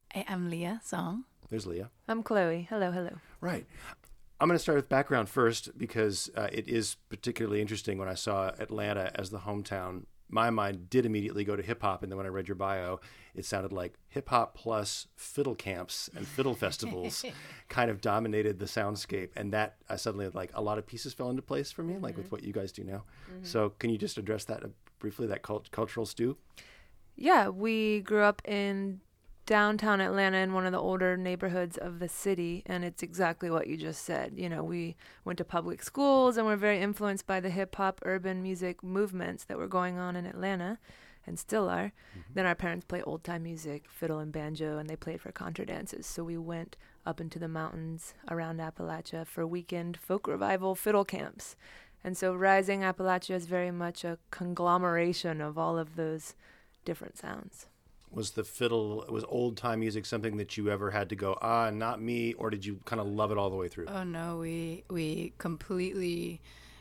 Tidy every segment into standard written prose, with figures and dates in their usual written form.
I'm Leah Song. There's Leah. I'm Chloe. Hello, hello. Right. I'm going to start with background first because it is particularly interesting. When I saw Atlanta as the hometown, my mind did immediately go to hip hop. And then when I read your bio, it sounded like hip hop plus fiddle camps and fiddle festivals kind of dominated the soundscape. And that I suddenly, like, a lot of pieces fell into place for me, like with what you guys do now. So can you just address that briefly, that cultural stew? Yeah, we grew up in downtown Atlanta in one of the older neighborhoods of the city, and it's exactly what you just said. You know, we went to public schools and were very influenced by the hip-hop urban music movements that were going on in Atlanta and still are. Then our parents played old-time music, fiddle and banjo, and they played for contra dances. So we went up into the mountains around Appalachia for weekend folk revival fiddle camps. And so Rising Appalachia is very much a conglomeration of all of those different sounds. Was old time music something that you ever had to go, not me, or did you kind of love it all the way through? Oh no, we completely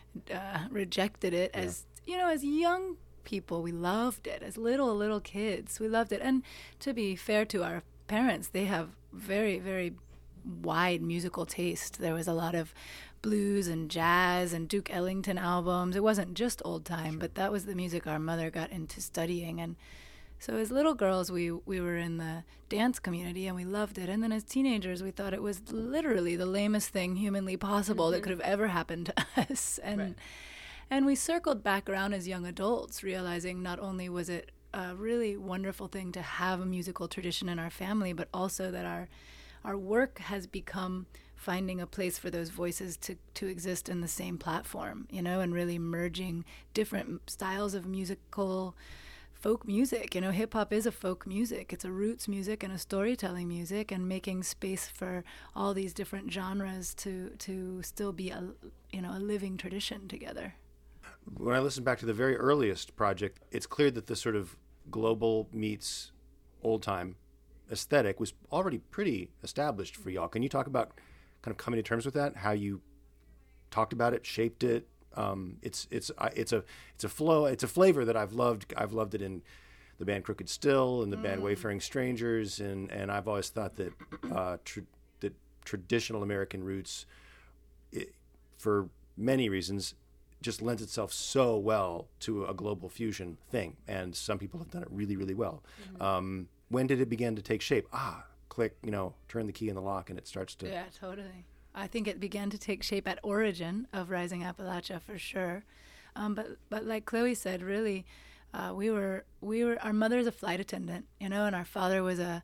rejected it. As you know, as young people, we loved it. As little kids, we loved it. And to be fair to our parents, they have very, very wide musical taste. There was a lot of blues and jazz and Duke Ellington albums. It wasn't just old time, but that was the music our mother got into studying. And so as little girls, we were in the dance community and we loved it. And then as teenagers, we thought it was literally the lamest thing humanly possible that could have ever happened to us. And we circled back around as young adults, realizing not only was it a really wonderful thing to have a musical tradition in our family, but also that our work has become finding a place for those voices to exist in the same platform, you know, and really merging different styles of musical folk music. You know, hip hop is a folk music. It's a roots music and a storytelling music, and making space for all these different genres to still be a living tradition together. When I listen back to the very earliest project, it's clear that the sort of global meets old time aesthetic was already pretty established for y'all. Can you talk about kind of coming to terms with that? How you talked about it, shaped it? It's a flow. It's a flavor that I've loved. I've loved it in the band Crooked Still and the band Wayfaring Strangers, and I've always thought that that traditional American roots, for many reasons, just lends itself so well to a global fusion thing. And some people have done it really, really well. When did it begin to take shape? Click, turn the key in the lock, and it starts to. Yeah, totally. I think it began to take shape at origin of Rising Appalachia for sure. But like Chloe said, really, we were our mother's a flight attendant, and our father was a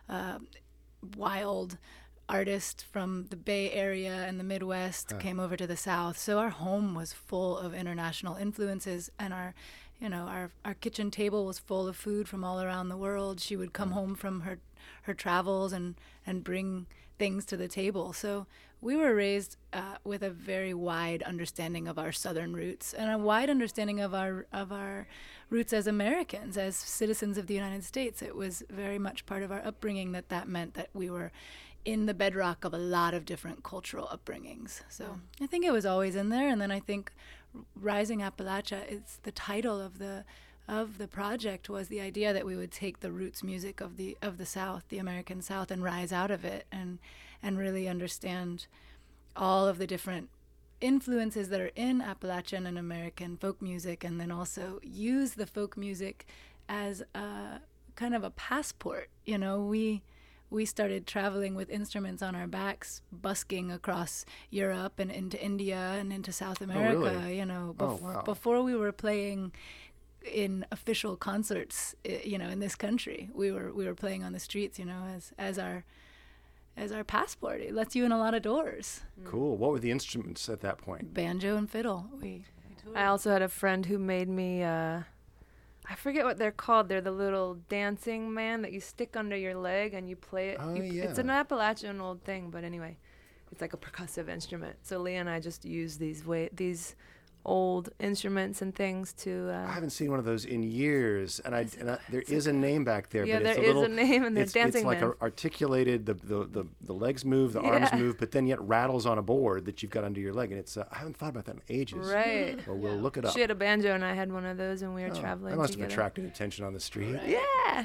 wild artist from the Bay Area and the Midwest, came over to the South. So our home was full of international influences, and our kitchen table was full of food from all around the world. She would come home from her travels and bring things to the table. So we were raised with a very wide understanding of our Southern roots and a wide understanding of our roots as Americans, as citizens of the United States. It was very much part of our upbringing that meant that we were in the bedrock of a lot of different cultural upbringings. So I think it was always in there. And then I think Rising Appalachia, it's the title of the project, was the idea that we would take the roots music of the South, the American South, and rise out of it and really understand all of the different influences that are in Appalachian and American folk music, and then also use the folk music as a kind of a passport. We started traveling with instruments on our backs, busking across Europe and into India and into South America. Oh, really? Before we were playing in official concerts, in this country, we were playing on the streets, as our passport. It lets you in a lot of doors. Cool. What were the instruments at that point? Banjo and fiddle. I also had a friend who made me, I forget what they're called. They're the little dancing man that you stick under your leg and you play it. It's an Appalachian old thing, but anyway, it's like a percussive instrument. So Leah and I just use these old instruments and things to. I haven't seen one of those in years, and there is a name back there. Yeah, but there is a name, and they're dancing. It's like articulated. The legs move, the arms move, but then yet rattles on a board that you've got under your leg, and it's. I haven't thought about that in ages. Right. Well, we'll look it up. She had a banjo, and I had one of those, and we were traveling. I must together. have attracted attention on the street. Right. Yeah.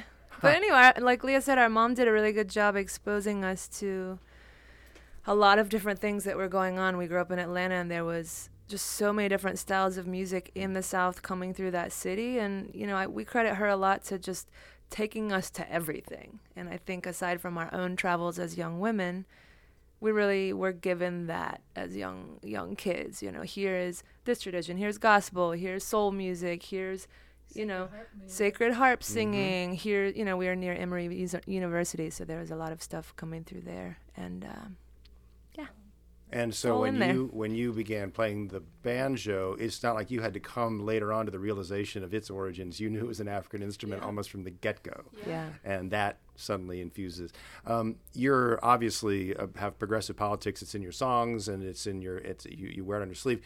But anyway, like Leah said, our mom did a really good job exposing us to a lot of different things that were going on. We grew up in Atlanta, and there was just so many different styles of music in the South coming through that city. And, you know, we credit her a lot to just taking us to everything. And I think aside from our own travels as young women, we really were given that as young kids. You know, here is this tradition, here's gospel, here's soul music, here's, you know, sacred harp singing. Here, you know, we are near Emory University, so there was a lot of stuff coming through there. And yeah. And so when you began playing the banjo, it's not like you had to come later on to the realization of its origins. You knew it was an African instrument almost from the get-go. Yeah. And that suddenly infuses. You're obviously have progressive politics. It's in your songs, and it's in your you wear it on your sleeve.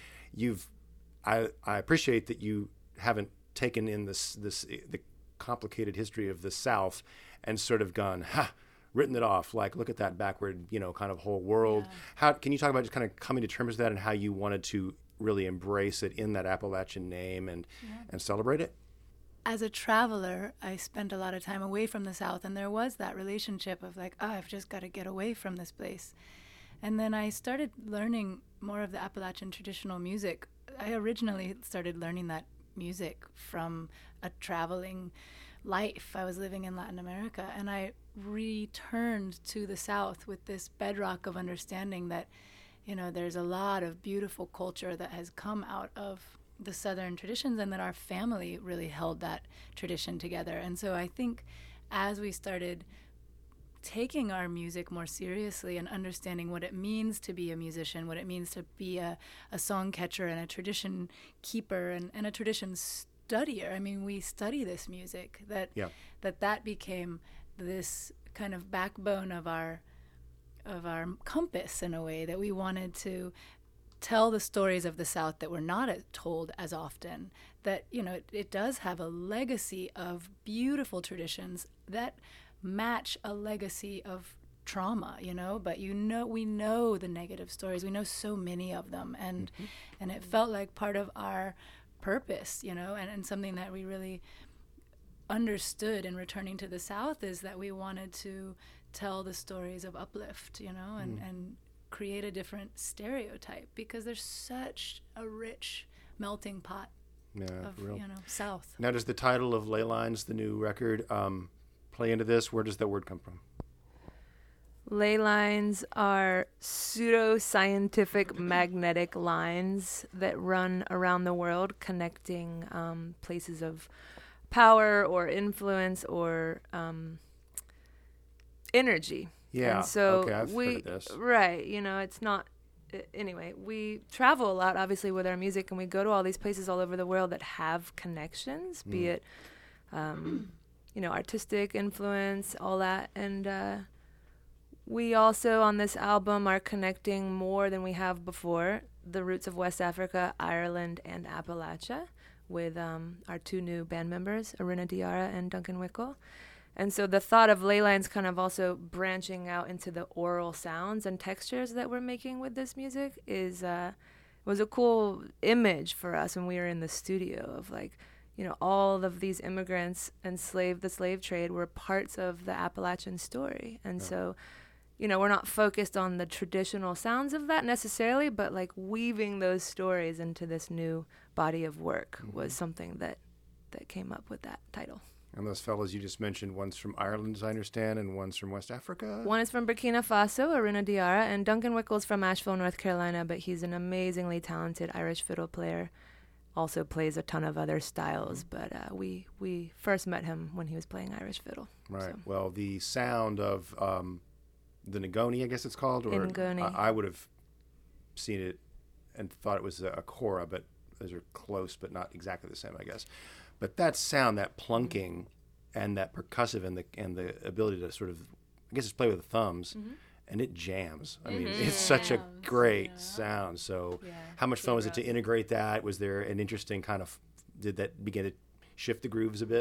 I appreciate that you haven't taken in the complicated history of the South and sort of gone, written it off, like, look at that backward, you know, kind of whole world. How can you talk about just kind of coming to terms with that and how you wanted to really embrace it in that Appalachian name and celebrate it? As a traveler, I spent a lot of time away from the South, and there was that relationship of like, I've just got to get away from this place. And then I started learning more of the Appalachian traditional music. I originally started learning that music from a traveling life. I was living in Latin America, and I returned to the South with this bedrock of understanding that, you know, there's a lot of beautiful culture that has come out of the Southern traditions, and that our family really held that tradition together. And so I think as we started taking our music more seriously and understanding what it means to be a musician, what it means to be a song catcher and a tradition keeper and a tradition studier. I mean, we study this music, that became this kind of backbone of our compass in a way, that we wanted to tell the stories of the South that were not told as often, that, you know, it does have a legacy of beautiful traditions that match a legacy of trauma, you know, but we know the negative stories. We know so many of them, and it felt like part of our purpose, you know, and something that we really understood in returning to the South is that we wanted to tell the stories of uplift, you know, and create a different stereotype, because there's such a rich melting pot of, you know, South. Now, does the title of Ley Lines, the new record, play into this? Where does that word come from? Ley lines are pseudo-scientific magnetic lines that run around the world, connecting places of power or influence or energy. Yeah. And so okay, I've heard of this. Right. You know, it's not. Anyway, we travel a lot, obviously, with our music, and we go to all these places all over the world that have connections, be it, you know, artistic influence, all that. And we also, on this album, are connecting more than we have before the roots of West Africa, Ireland, and Appalachia with our two new band members, Aruna Diarra and Duncan Wickel. And so the thought of ley lines kind of also branching out into the oral sounds and textures that we're making with this music was a cool image for us when we were in the studio of, like, you know, all of these immigrants and the slave trade were parts of the Appalachian story. And so, you know, we're not focused on the traditional sounds of that necessarily, but like weaving those stories into this new body of work was something that came up with that title. And those fellows you just mentioned, one's from Ireland, as I understand, and one's from West Africa? One is from Burkina Faso, Aruna Diarra, and Duncan Wickel's from Asheville, North Carolina, but he's an amazingly talented Irish fiddle player. Also plays a ton of other styles, but we first met him when he was playing Irish fiddle. Right. So. Well, the sound of the Ngoni, I guess it's called, or Ngoni. I would have seen it and thought it was a kora, but those are close, but not exactly the same, I guess. But that sound, that plunking, and that percussive, and the ability to sort of, I guess, just play with the thumbs, and it jams. I mean, it's such a great sound. So, how much fun was it to integrate that? Was there an interesting kind of, did that begin to shift the grooves a bit?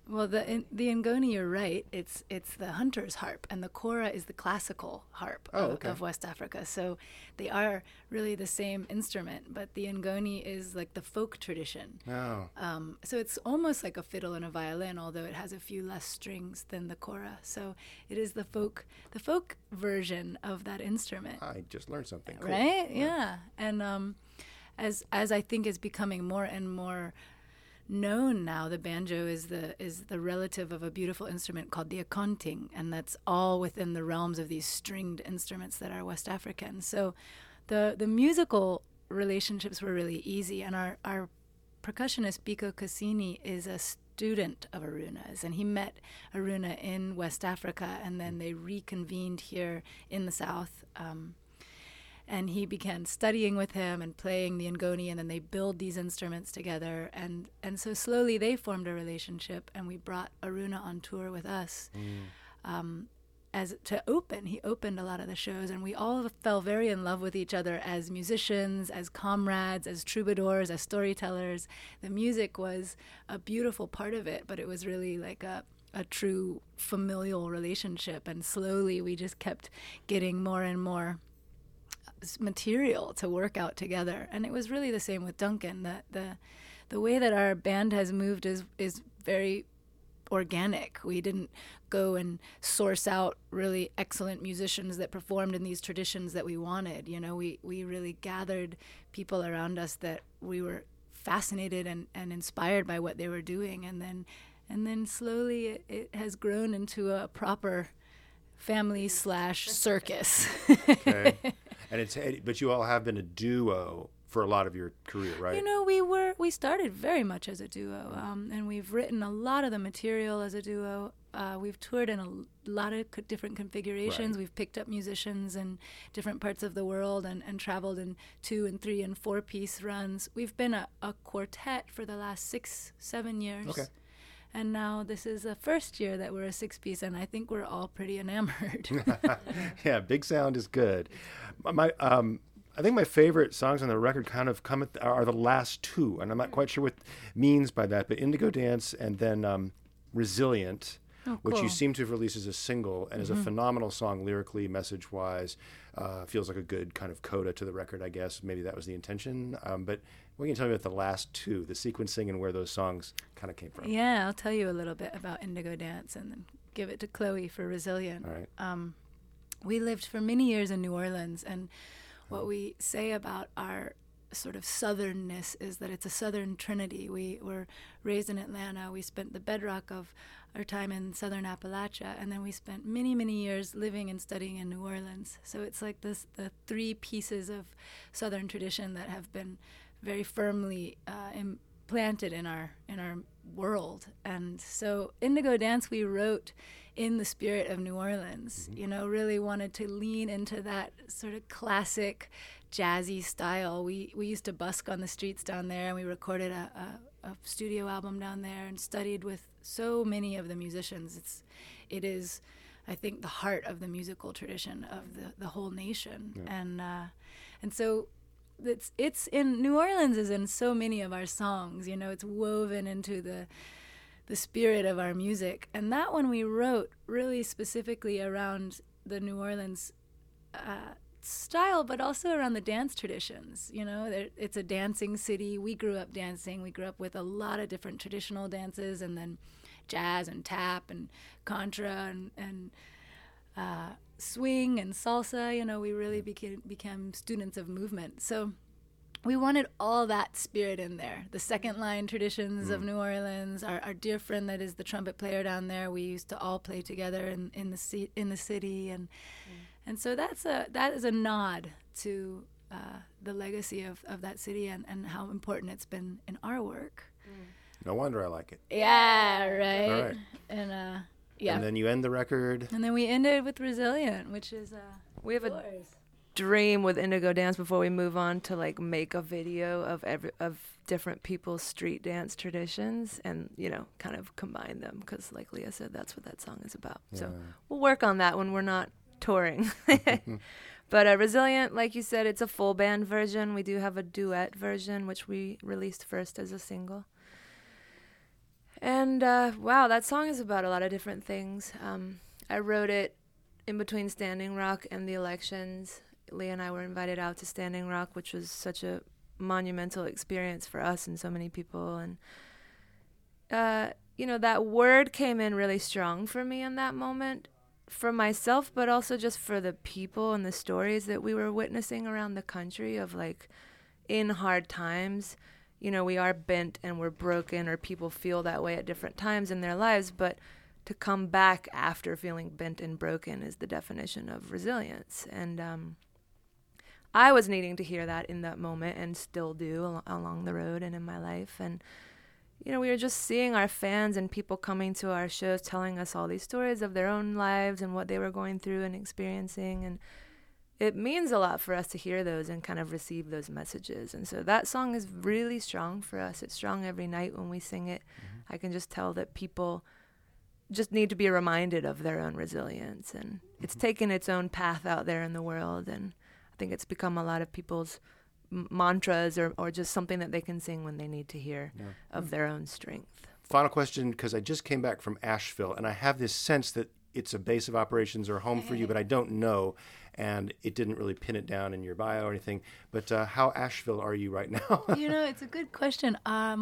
Well, the ngoni, you're right. It's the hunter's harp, and the kora is the classical harp of West Africa. So they are really the same instrument, but the ngoni is like the folk tradition. Oh. So it's almost like a fiddle and a violin, although it has a few less strings than the kora. So it is the folk version of that instrument. I just learned something. Cool. Right? Yeah. And as I think is becoming more and more known now, the banjo is the relative of a beautiful instrument called the akonting, and that's all within the realms of these stringed instruments that are West African. So the musical relationships were really easy, and our percussionist Biko Cassini is a student of Aruna's, and he met Aruna in West Africa, and then they reconvened here in the South. And he began studying with him and playing the ngoni, and then they build these instruments together. And so slowly they formed a relationship, and we brought Aruna on tour with us as to open. He opened a lot of the shows, and we all fell very in love with each other as musicians, as comrades, as troubadours, as storytellers. The music was a beautiful part of it, but it was really like a true familial relationship. And slowly we just kept getting more and more material to work out together, and it was really the same with Duncan. The way that our band has moved is very organic. We didn't go and source out really excellent musicians that performed in these traditions that we wanted. You know, we really gathered people around us that we were fascinated and inspired by what they were doing, and then slowly it has grown into a proper family/circus. Okay. But you all have been a duo for a lot of your career, right? You know, we started very much as a duo, and we've written a lot of the material as a duo. We've toured in a lot of different configurations. Right. We've picked up musicians in different parts of the world and traveled in 2 and 3 and 4 piece runs. We've been a quartet for the last 6-7 years. Okay. And now this is the first year that we're a 6-piece, and I think we're all pretty enamored. Yeah, big sound is good. I think my favorite songs on the record kind of are the last 2, and I'm not quite sure what means by that, but Indigo Dance and then Resilient, which you seem to have released as a single and is a phenomenal song lyrically, message-wise. Feels like a good kind of coda to the record, I guess. Maybe that was the intention. But what can you tell me about the last 2, the sequencing and where those songs kind of came from? Yeah, I'll tell you a little bit about Indigo Dance and then give it to Chloe for Resilient. All right. We lived for many years in New Orleans, and what we say about our sort of southernness is that it's a southern trinity. We were raised in Atlanta. We spent the bedrock of our time in southern Appalachia, and then we spent many, many years living and studying in New Orleans. So it's like the 3 pieces of southern tradition that have been very firmly implanted in our world. And so Indigo Dance we wrote in the spirit of New Orleans. You know, really wanted to lean into that sort of classic jazzy style. We used to busk on the streets down there, and we recorded a studio album down there and studied with so many of the musicians. It is, I think, the heart of the musical tradition of the whole nation. Yeah. And so it's in New Orleans is in so many of our songs. You know, it's woven into the spirit of our music. And that one we wrote really specifically around the New Orleans style, but also around the dance traditions. You know, it's a dancing city. We grew up dancing. We grew up with a lot of different traditional dances, and then jazz and tap and contra and swing and salsa. You know, we really became students of movement. So we wanted all that spirit in there. The second line traditions of New Orleans. Our dear friend that is the trumpet player down there, we used to all play together in the city, and so that is a nod to the legacy of that city and how important it's been in our work. No wonder I like it. Yeah, right. All right. And yeah. And then you end the record. And then we ended with Resilient, which is we have a dream with Indigo Dance before we move on to like make a video of different people's street dance traditions and, you know, kind of combine them, because like Leah said, that's what that song is about. Yeah. So we'll work on that when we're not touring. But Resilient, like you said, it's a full band version. We do have a duet version, which we released first as a single. And wow, that song is about a lot of different things. I wrote it in between Standing Rock and the elections. Leah and I were invited out to Standing Rock, which was such a monumental experience for us and so many people. And that word came in really strong for me in that moment, for myself, but also just for the people and the stories that we were witnessing around the country of, like, in hard times, we are bent and we're broken, or people feel that way at different times in their lives, but to come back after feeling bent and broken is the definition of resilience. And I was needing to hear that in that moment, and still do along the road and in my life. And we were just seeing our fans and people coming to our shows telling us all these stories of their own lives and what they were going through and experiencing. And it means a lot for us to hear those and kind of receive those messages. And so that song is really strong for us. It's strong every night when we sing it. Mm-hmm. I can just tell that people just need to be reminded of their own resilience. And it's taken its own path out there in the world. And I think it's become a lot of people's mantras, or just something that they can sing when they need to hear of their own strength. Final question, because I just came back from Asheville, and I have this sense that it's a base of operations or home for you, but I don't know, and it didn't really pin it down in your bio or anything. But how Asheville are you right now? It's a good question.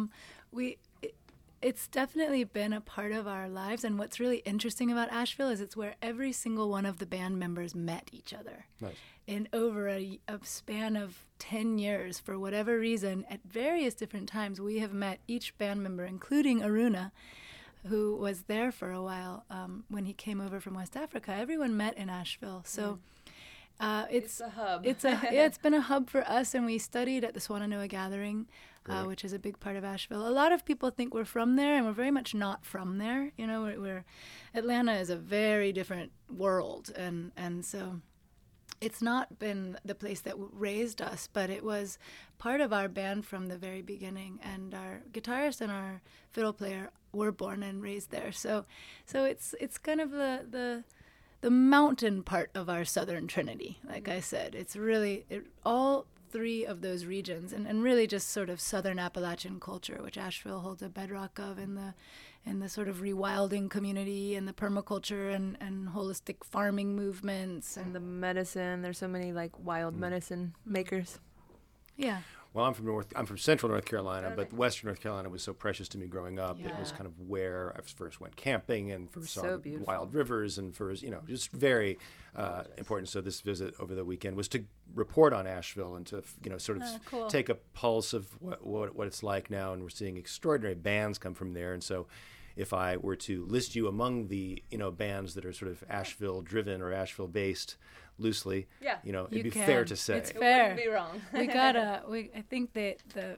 It's definitely been a part of our lives, and what's really interesting about Asheville is it's where every single one of the band members met each other. Nice. In over a span of 10 years, for whatever reason, at various different times, we have met each band member, including Aruna, who was there for a while when he came over from West Africa. Everyone met in Asheville. So it's a hub. It's been a hub for us, and we studied at the Swannanoa Gathering, which is a big part of Asheville. A lot of people think we're from there, and we're very much not from there. We're Atlanta is a very different world, and so it's not been the place that raised us, but it was part of our band from the very beginning. And our guitarist and our fiddle player were born and raised there. So it's kind of the mountain part of our Southern Trinity. Like I said, it's really all three of those regions, and really just sort of Southern Appalachian culture, which Asheville holds a bedrock of in the sort of rewilding community and the permaculture and holistic farming movements and the medicine. There's so many like wild medicine makers. Yeah. Well, I'm from Central North Carolina, but Western North Carolina was so precious to me growing up. Yeah. It was kind of where I first went camping and first saw beautiful. wild rivers and first, just very important. So this visit over the weekend was to report on Asheville and to, sort of take a pulse of what it's like now. And we're seeing extraordinary bands come from there. And so if I were to list you among the, bands that are sort of Asheville driven or Asheville based loosely, it'd be fair to say. It's fair. It wouldn't be wrong. I think that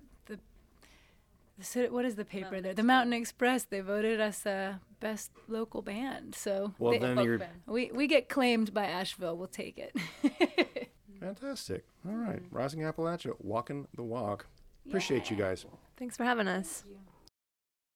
what is the paper Mountain there? Express. The Mountain Express. They voted us best local band. So we get claimed by Asheville. We'll take it. Fantastic. All right. Rising Appalachia, walking the walk. Appreciate you guys. Thanks for having us. Thank you.